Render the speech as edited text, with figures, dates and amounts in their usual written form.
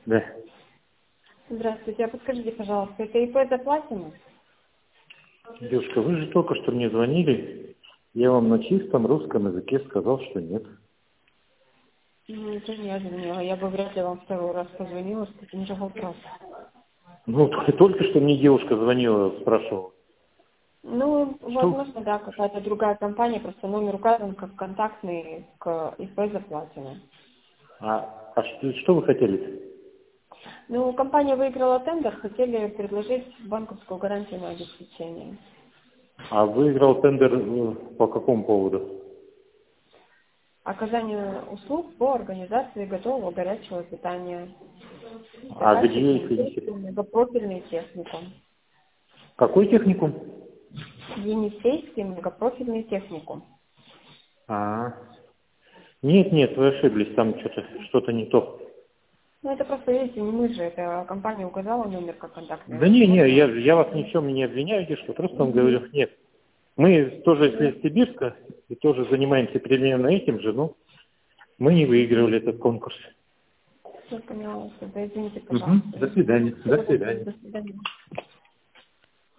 Да. Здравствуйте, а подскажите, пожалуйста, это ИП Заплатина? Девушка, вы же только что мне звонили. Я вам на чистом русском языке сказал, что нет. Ну, это не я звонила. Я бы вряд ли вам второй раз позвонила с таким же вопросом. Ну, только что мне девушка звонила, спрашивала. Ну, Что? возможно, да, какая-то другая компания, просто номер указан как контактный к ИП Заплатина. Что вы хотели? Ну, компания выиграла тендер, хотели предложить банковскую гарантию на обеспечение. А выиграл тендер по какому поводу? Оказание услуг по организации готового горячего питания. А Заказчик где, Енисейский извините? многопрофильный техникум. Какой техникум? Енисейский многопрофильный техникум. А, нет, вы ошиблись, там что-то не то. Ну, это просто, видите, не мы же, это компания указала номер как контактный. Да не, Возможно. я вас ни в чем не обвиняю, что просто вам говорю, нет. Мы тоже из Сибирска и тоже занимаемся примерно этим же, но мы не выигрывали этот конкурс. Я поняла, что да, извините, Мгм. пожалуйста. До свидания. До Всего доброго, свидания. до свидания.